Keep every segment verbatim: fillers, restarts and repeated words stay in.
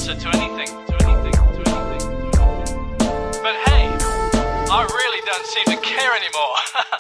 answer to anything, to anything, to anything, to anything. But hey, I really don't seem to care anymore.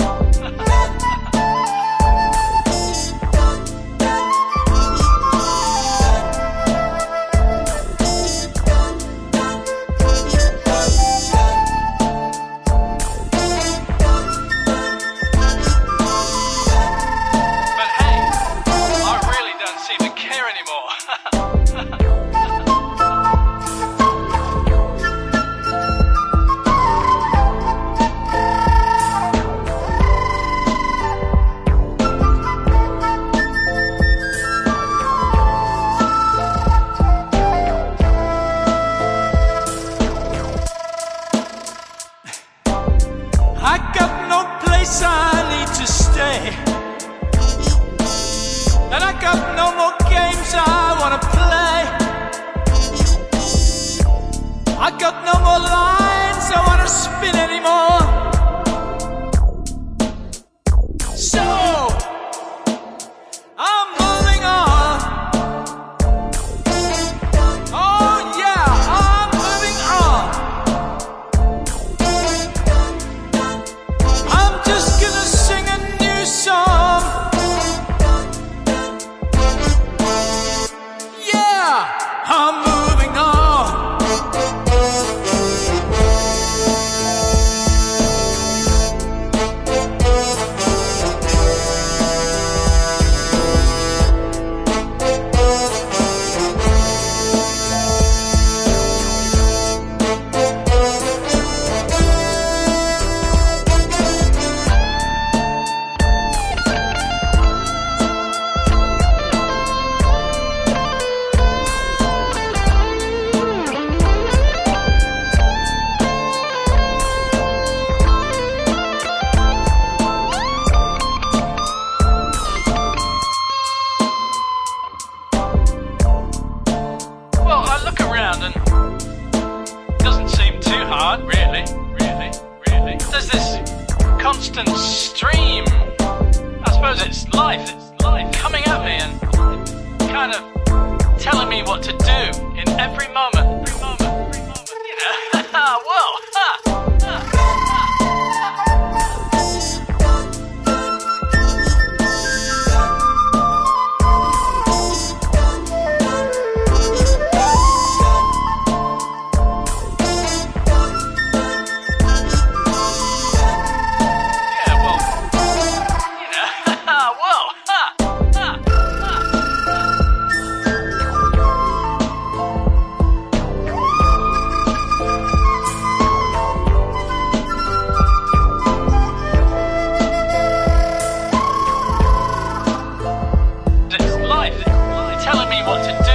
I got no place I need to stay, and I got no more games I wanna play. I got no more lines I wanna spin anymore. So I'm moving on. Oh yeah, I'm moving on. I'm just gonna sing a new song. Yeah, I'm moving on. And it doesn't seem too hard, really, really, really. There's this constant stream. I suppose it's life, it's life coming at me and kind of telling me what to do in every moment, every moment, every moment. You know, well, ha, ha. Telling me what to do.